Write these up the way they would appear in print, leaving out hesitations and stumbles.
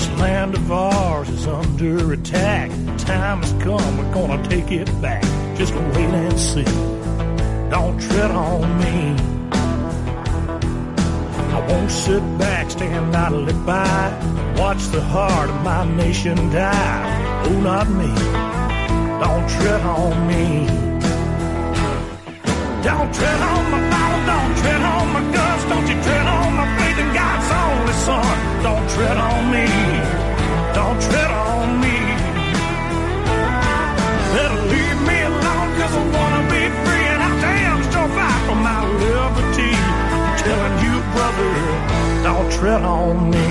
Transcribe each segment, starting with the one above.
This land of ours is under attack. Time has come, we're gonna take it back. Just wait and see. Don't tread on me. I won't sit back, stand idly by, watch the heart of my nation die. Oh, not me. Don't tread on me. Don't tread on my Bible, don't tread on my guts, don't you tread on my faith in God's only Son. Don't tread on me. Don't tread on me. Better leave me alone, 'cause I wanna be free, and I damn sure fight for my liberty. I'm telling you, brother, don't tread on me.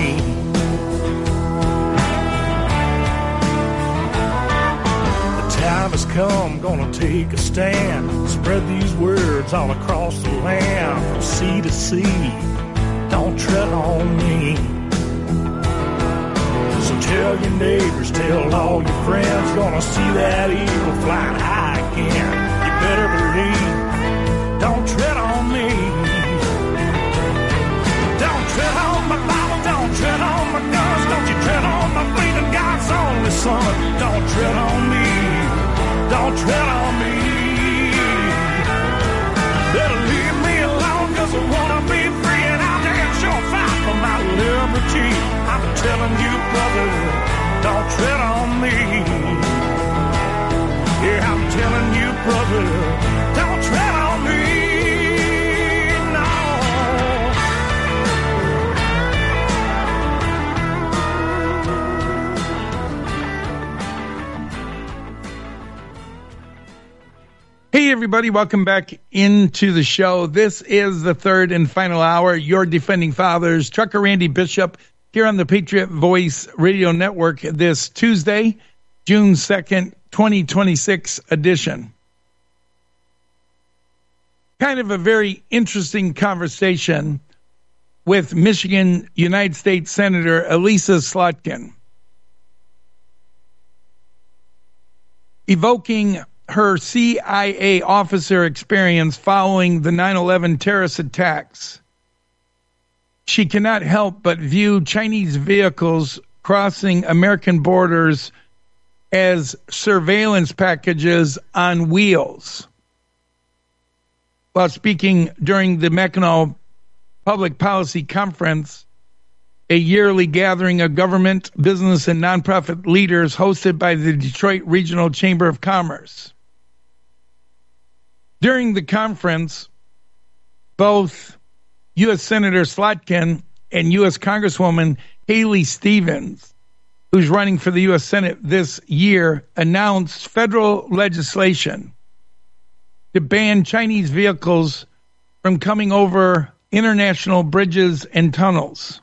The time has come, gonna take a stand. Spread these words all across the land, from sea to sea. Don't tread on me. So tell your neighbors, tell all your friends, gonna see that eagle flying high again. You better believe, don't tread on me. Don't tread on my Bible, don't tread on my guns, don't you tread on my faith in God's only Son. Don't tread on me, don't tread on me. Better leave me alone, 'cause I wanna be free, and I'll damn sure fight for my liberty. I'm telling you, brother, don't tread on me. Yeah, I'm telling you, brother, don't tread on me. No. Hey, everybody, welcome back into the show. This is the third and final hour. Your Defending Fathers, Trucker Randy Bishop, here on the Patriot Voice Radio Network this Tuesday, June 2nd, 2026 edition. Kind of a very interesting conversation with Michigan United States Senator Elissa Slotkin, evoking her CIA officer experience following the 9/11 terrorist attacks. She cannot help but view Chinese vehicles crossing American borders as surveillance packages on wheels. While speaking during the Mackinac Public Policy Conference, a yearly gathering of government, business, and nonprofit leaders hosted by the Detroit Regional Chamber of Commerce. During the conference, both U.S. Senator Slotkin and U.S. Congresswoman Haley Stevens, who's running for the U.S. Senate this year, announced federal legislation to ban Chinese vehicles from coming over international bridges and tunnels.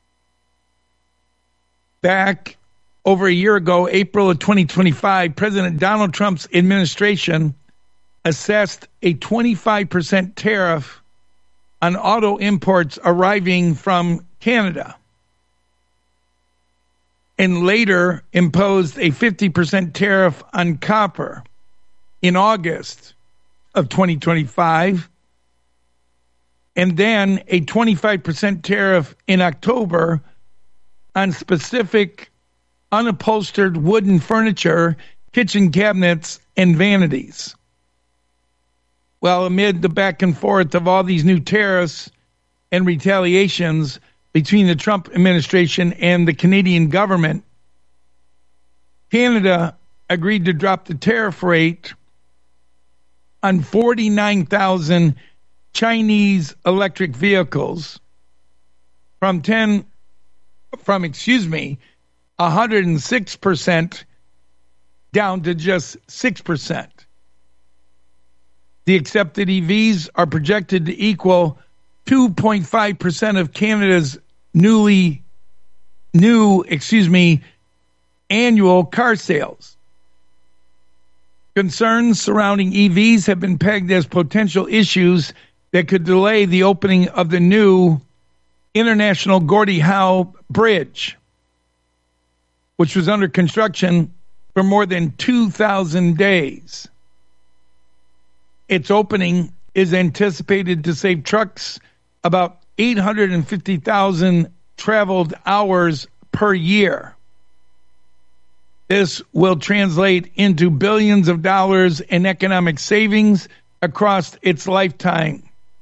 Back over a year ago, April of 2025, President Donald Trump's administration assessed a 25% tariff on auto imports arriving from Canada, and later imposed a 50% tariff on copper in August of 2025, and then a 25% tariff in October on specific unupholstered wooden furniture, kitchen cabinets, and vanities. Well, amid the back and forth of all these new tariffs and retaliations between the Trump administration and the Canadian government, Canada agreed to drop the tariff rate on 49,000 Chinese electric vehicles from 106% down to just 6%. The accepted EVs are projected to equal 2.5% of Canada's annual car sales. Concerns surrounding EVs have been pegged as potential issues that could delay the opening of the new International Gordie Howe Bridge, which was under construction for more than 2,000 days. Its opening is anticipated to save trucks about 850,000 traveled hours per year. This will translate into billions of dollars in economic savings across its lifetime.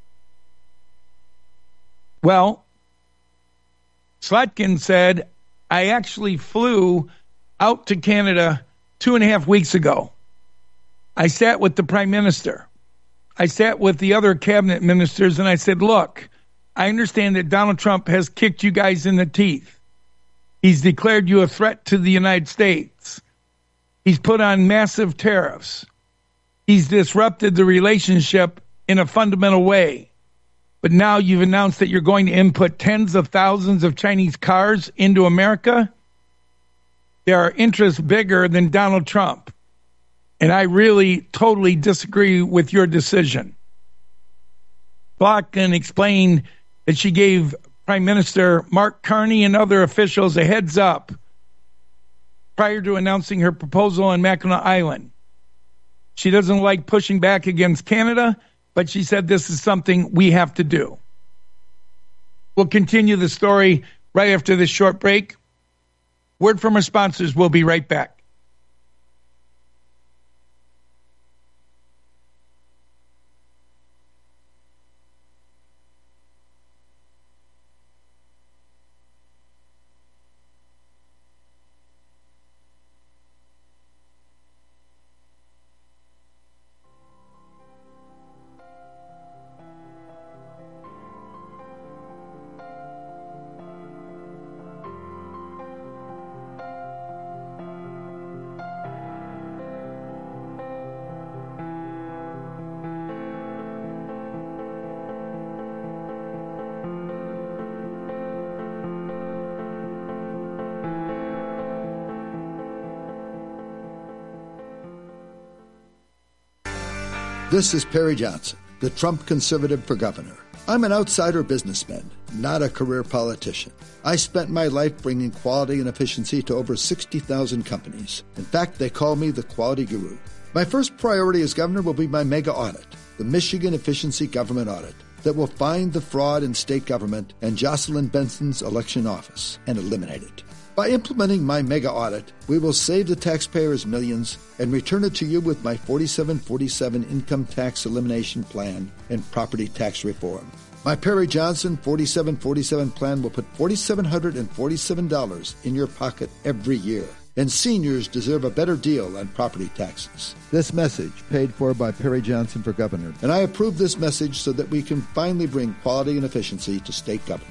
Well, Slotkin said, I actually flew out to Canada 2.5 weeks ago. I sat with the Prime Minister. I sat with the other cabinet ministers, and I said, look, I understand that Donald Trump has kicked you guys in the teeth. He's declared you a threat to the United States. He's put on massive tariffs. He's disrupted the relationship in a fundamental way. But now you've announced that you're going to input tens of thousands of Chinese cars into America. There are interests bigger than Donald Trump. And I really totally disagree with your decision. Slotkin explained that she gave Prime Minister Mark Carney and other officials a heads up prior to announcing her proposal on Mackinac Island. She doesn't like pushing back against Canada, but she said this is something we have to do. We'll continue the story right after this short break. Word from our sponsors. We'll be right back. This is Perry Johnson, the Trump conservative for governor. I'm an outsider businessman, not a career politician. I spent my life bringing quality and efficiency to over 60,000 companies. In fact, they call me the quality guru. My first priority as governor will be my mega audit, the Michigan Efficiency Government Audit, that will find the fraud in state government and Jocelyn Benson's election office and eliminate it. By implementing my mega audit, we will save the taxpayers millions and return it to you with my 4747 income tax elimination plan and property tax reform. My Perry Johnson 4747 plan will put $4,747 in your pocket every year. And seniors deserve a better deal on property taxes. This message paid for by Perry Johnson for governor. And I approve this message so that we can finally bring quality and efficiency to state government.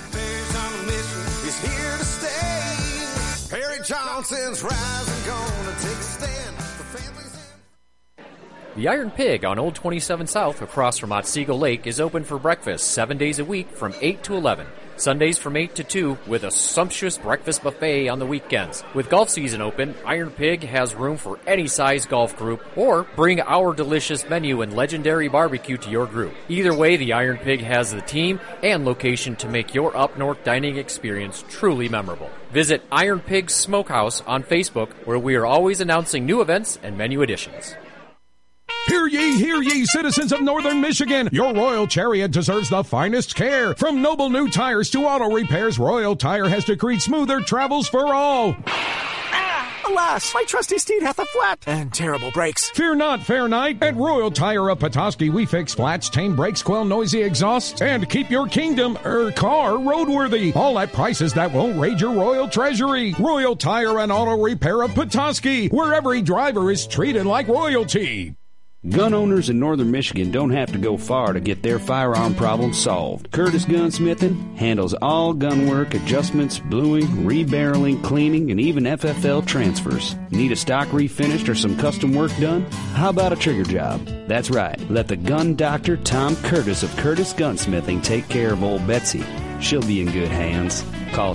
Johnson's rising, gonna take a stand for families. The Iron Pig on Old 27 South across from Otsego Lake is open for breakfast 7 days a week from 8 to 11. Sundays from 8 to 2 with a sumptuous breakfast buffet on the weekends. With golf season open, Iron Pig has room for any size golf group, or bring our delicious menu and legendary barbecue to your group. Either way, the Iron Pig has the team and location to make your up-north dining experience truly memorable. Visit Iron Pig Smokehouse on Facebook, where we are always announcing new events and menu additions. Hear ye, citizens of Northern Michigan. Your Royal Chariot deserves the finest care. From noble new tires to auto repairs, Royal Tire has decreed smoother travels for all. Alas, my trusty steed hath a flat and terrible brakes. Fear not, fair knight. At Royal Tire of Petoskey, we fix flats, tame brakes, quell noisy exhausts, and keep your kingdom, car roadworthy. All at prices that won't raid your royal treasury. Royal Tire and Auto Repair of Petoskey, where every driver is treated like royalty. Gun owners in northern Michigan don't have to go far to get their firearm problem solved. Curtis Gunsmithing handles all gun work, adjustments, bluing, rebarreling, cleaning, and even FFL transfers. Need a stock refinished or some custom work done? How about a trigger job? That's right. Let the gun doctor Tom Curtis of Curtis Gunsmithing take care of old Betsy. She'll be in good hands. Call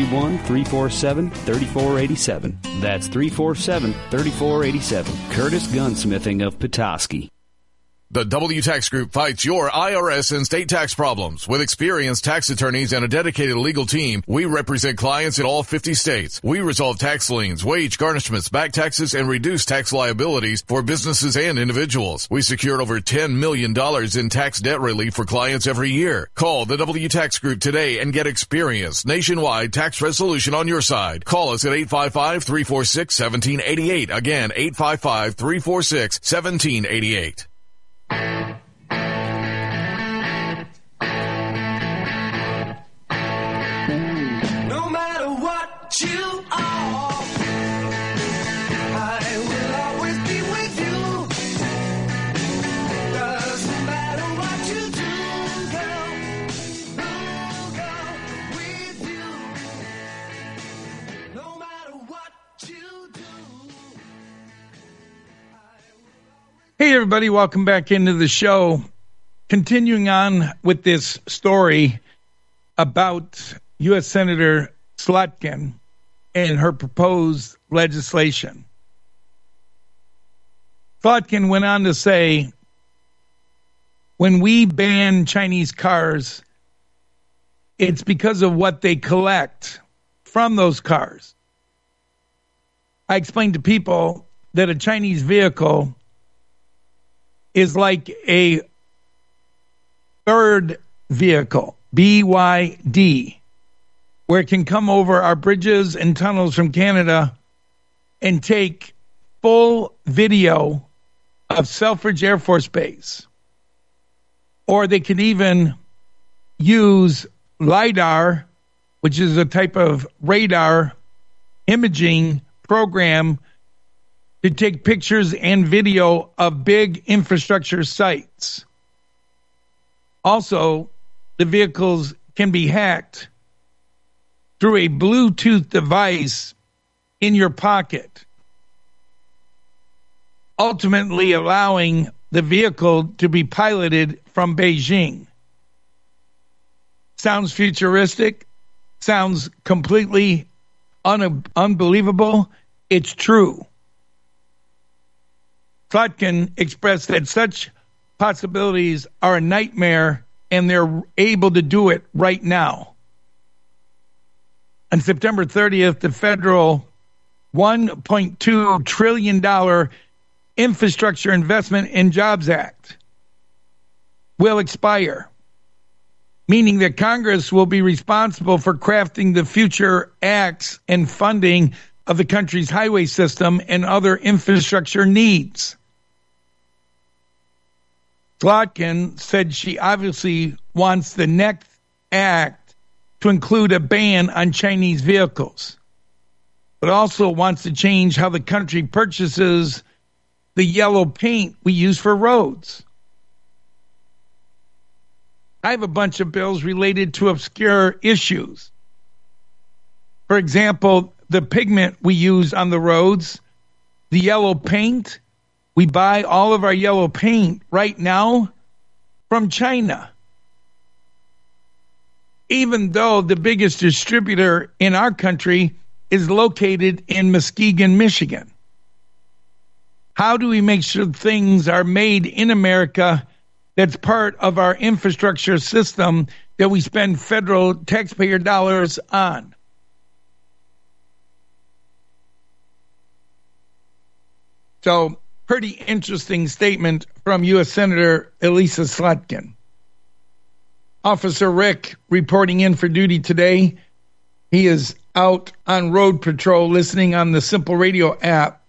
231-347-3487. That's 347-3487. Curtis Gunsmithing of Petoskey. The WTax Group fights your IRS and state tax problems. With experienced tax attorneys and a dedicated legal team, we represent clients in all 50 states. We resolve tax liens, wage garnishments, back taxes, and reduce tax liabilities for businesses and individuals. We secured over $10 million in tax debt relief for clients every year. Call the WTax Group today and get experienced nationwide tax resolution on your side. Call us at 855-346-1788. Again, 855-346-1788. No matter what you are, I will always be with you. Doesn't matter what you do, girl, with you. No matter what you do. Hey, everybody, welcome back into the show. Continuing on with this story about U.S. Senator Slotkin and her proposed legislation. Slotkin went on to say, when we ban Chinese cars, it's because of what they collect from those cars. I explained to people that a Chinese vehicle is like a third vehicle, BYD, where it can come over our bridges and tunnels from Canada and take full video of Selfridge Air Force Base. Or they could even use LiDAR, which is a type of radar imaging program, to take pictures and video of big infrastructure sites. Also, the vehicles can be hacked through a Bluetooth device in your pocket, ultimately allowing the vehicle to be piloted from Beijing. Sounds futuristic, sounds completely unbelievable. It's true. Slotkin expressed that such possibilities are a nightmare, and they're able to do it right now. On September 30th, the federal $1.2 trillion Infrastructure Investment and Jobs Act will expire, meaning that Congress will be responsible for crafting the future acts and funding of the country's highway system and other infrastructure needs. Slotkin said she obviously wants the next act to include a ban on Chinese vehicles, but also wants to change how the country purchases the yellow paint we use for roads. I have a bunch of bills related to obscure issues. For example, the pigment we use on the roads, the yellow paint. We buy all of our yellow paint right now from China, even though the biggest distributor in our country is located in Muskegon, Michigan. How do we make sure things are made in America that's part of our infrastructure system that we spend federal taxpayer dollars on? So, pretty interesting statement from U.S. Senator Elisa Slotkin. Officer Rick reporting in for duty today. He is out on road patrol listening on the Simple Radio app.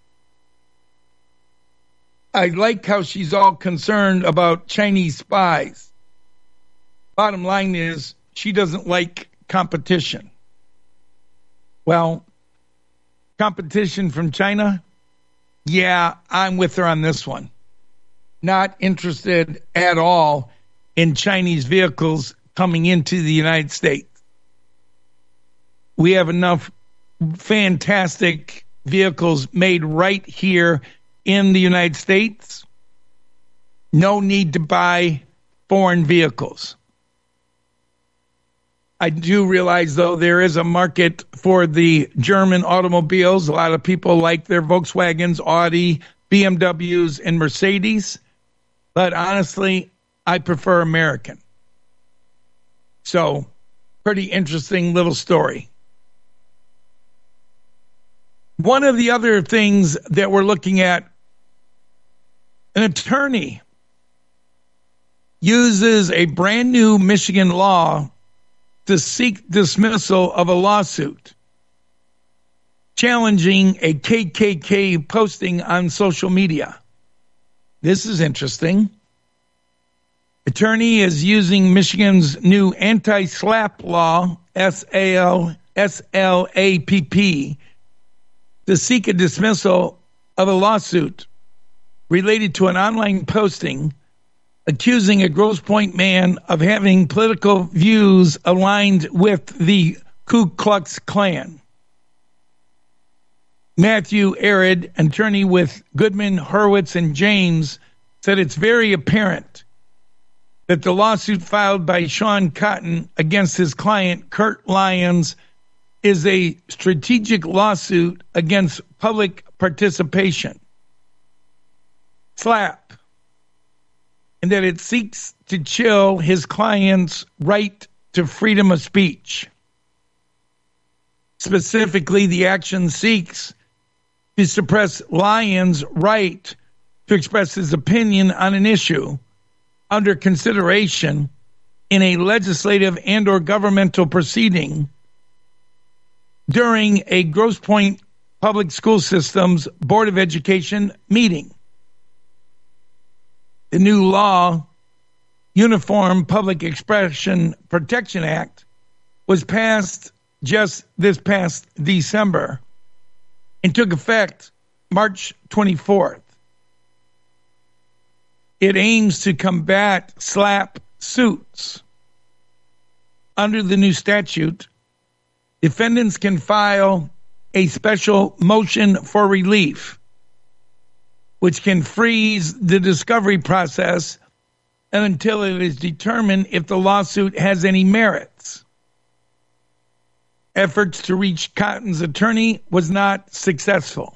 I like how she's all concerned about Chinese spies. Bottom line is she doesn't like competition. Well, competition from China? Yeah, I'm with her on this one. Not interested at all in Chinese vehicles coming into the United States. We have enough fantastic vehicles made right here in the United States. No need to buy foreign vehicles. I do realize, though, there is a market for the German automobiles. A lot of people like their Volkswagens, Audi, BMWs, and Mercedes. But honestly, I prefer American. So, pretty interesting little story. One of the other things that we're looking at, an attorney uses a brand new Michigan law to seek dismissal of a lawsuit challenging a KKK posting on social media. This is interesting. Attorney is using Michigan's new anti-SLAPP law, SLAPP, to seek a dismissal of a lawsuit related to an online posting accusing a Grosse Pointe man of having political views aligned with the Ku Klux Klan. Matthew Arid, attorney with Goodman, Hurwitz, and James, said it's very apparent that the lawsuit filed by Sean Cotton against his client, Kurt Lyons, is a strategic lawsuit against public participation, SLAPP, and that it seeks to chill his client's right to freedom of speech. Specifically, the action seeks to suppress Lyons' right to express his opinion on an issue under consideration in a legislative and or governmental proceeding during a Grosse Pointe Public School System's Board of Education meeting. The new law, Uniform Public Expression Protection Act, was passed just this past December and took effect March 24th. It aims to combat SLAPP suits. Under the new statute, defendants can file a special motion for relief, which can freeze the discovery process until it is determined if the lawsuit has any merits. Efforts to reach Cotton's attorney was not successful.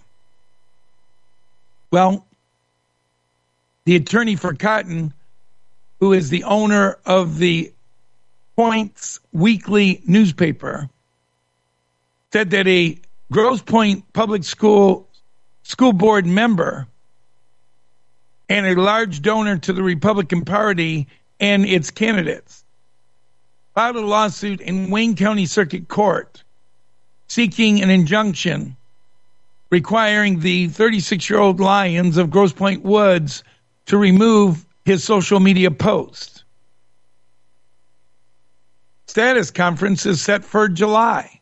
Well, the attorney for Cotton, who is the owner of the Points Weekly newspaper, said that a Grosse Pointe Public School board member and a large donor to the Republican Party and its candidates filed a lawsuit in Wayne County Circuit Court seeking an injunction requiring the 36-year-old Lyons of Grosse Pointe Woods to remove his social media post. Status conference is set for July.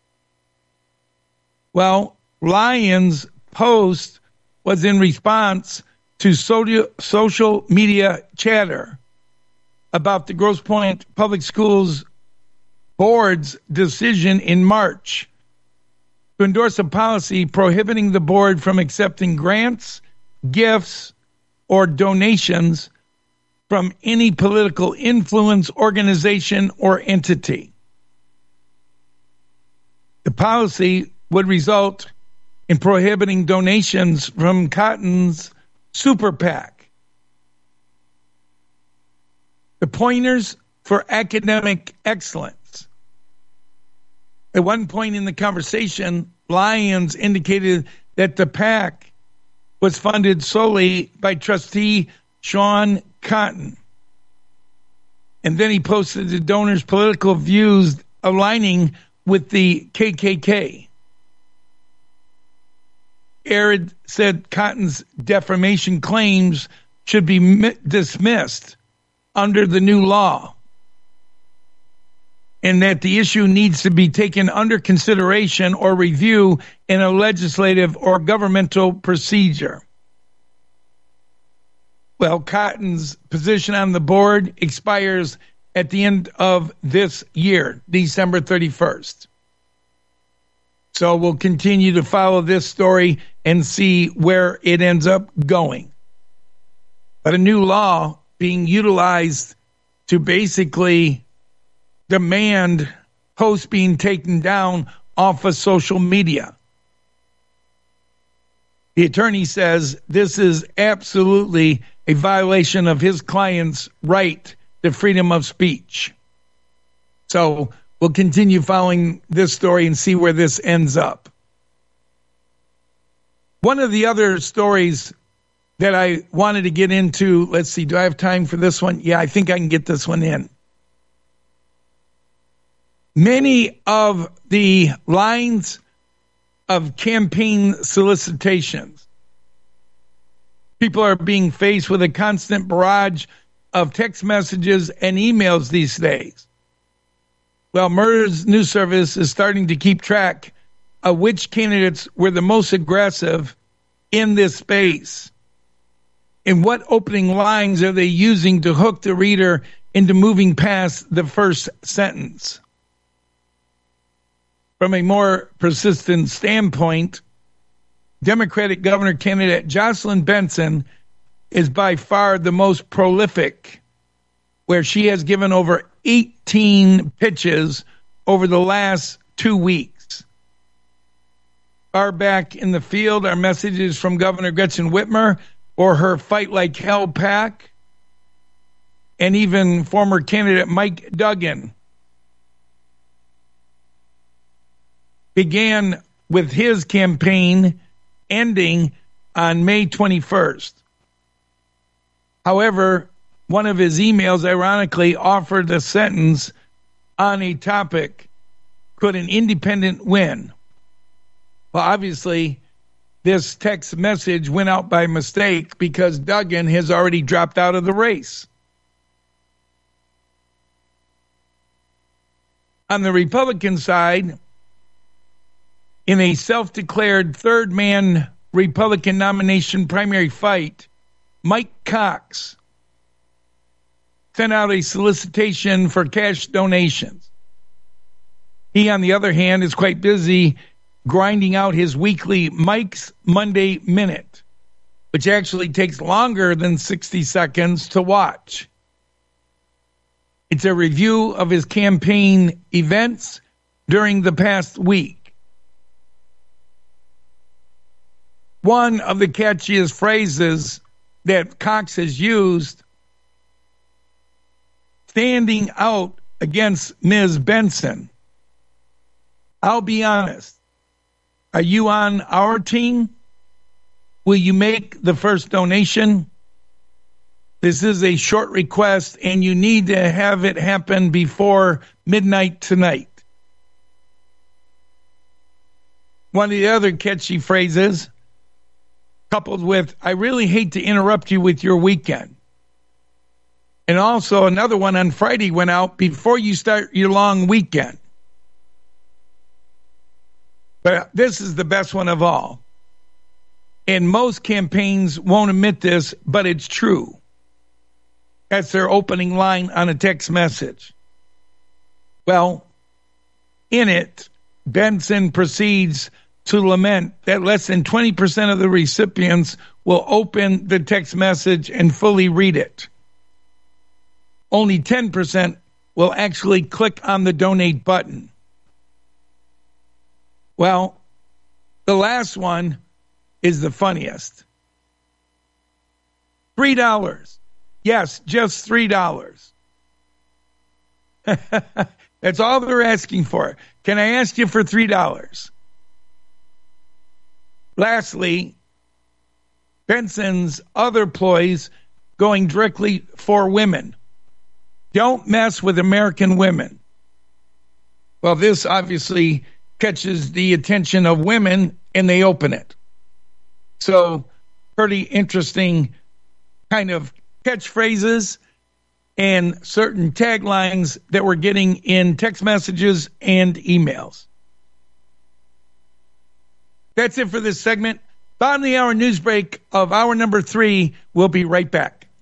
Well, Lyons' post was in response to social media chatter about the Grosse Pointe Public Schools Board's decision in March to endorse a policy prohibiting the board from accepting grants, gifts, or donations from any political influence, organization, or entity. The policy would result in prohibiting donations from Cotton's Super PAC, the Pointers for Academic Excellence. At one point in the conversation, Lyons indicated that the PAC was funded solely by trustee Sean Cotton. And then he posted the donors' political views aligning with the KKK. Arid said Cotton's defamation claims should be dismissed under the new law, and that the issue needs to be taken under consideration or review in a legislative or governmental procedure. Well, Cotton's position on the board expires at the end of this year, December 31st. So we'll continue to follow this story and see where it ends up going. But a new law being utilized to basically demand posts being taken down off of social media. The attorney says this is absolutely a violation of his client's right to freedom of speech. So we'll continue following this story and see where this ends up. One of the other stories that I wanted to get into, let's see, do I have time for this one? Yeah, I think I can get this one in. Many of the lines of campaign solicitations, people are being faced with a constant barrage of text messages and emails these days. Well, Murder's News Service is starting to keep track of which candidates were the most aggressive in this space. And what opening lines are they using to hook the reader into moving past the first sentence? From a more persistent standpoint, Democratic governor candidate Jocelyn Benson is by far the most prolific, where she has given over 18 pitches over the last 2 weeks. Far back in the field are messages from Governor Gretchen Whitmer or her Fight Like Hell PAC, and even former candidate Mike Duggan began with his campaign ending on May 21st. However, one of his emails ironically offered a sentence on a topic, could an independent win? Well, obviously, this text message went out by mistake because Duggan has already dropped out of the race. On the Republican side, in a self-declared third-man Republican nomination primary fight, Mike Cox sent out a solicitation for cash donations. He, on the other hand, is quite busy grinding out his weekly Mike's Monday Minute, which actually takes longer than 60 seconds to watch. It's a review of his campaign events during the past week. One of the catchiest phrases that Cox has used, standing out against Ms. Benson. I'll be honest. Are you on our team? Will you make the first donation? This is a short request, and you need to have it happen before midnight tonight. One of the other catchy phrases, coupled with, I really hate to interrupt you with your weekend. And also another one on Friday went out, before you start your long weekend. But this is the best one of all. And most campaigns won't admit this, but it's true. That's their opening line on a text message. Well, in it, Benson proceeds to lament that less than 20% of the recipients will open the text message and fully read it. Only 10% will actually click on the donate button. Well, the last one is the funniest. $3. Yes, just $3. That's all they're asking for. Can I ask you for $3? Lastly, Benson's other ploys going directly for women. Don't mess with American women. Well, this obviously catches the attention of women, and they open it. So, pretty interesting kind of catchphrases and certain taglines that we're getting in text messages and emails. That's it for this segment. Bottom of the hour news break of hour number 3. We'll be right back.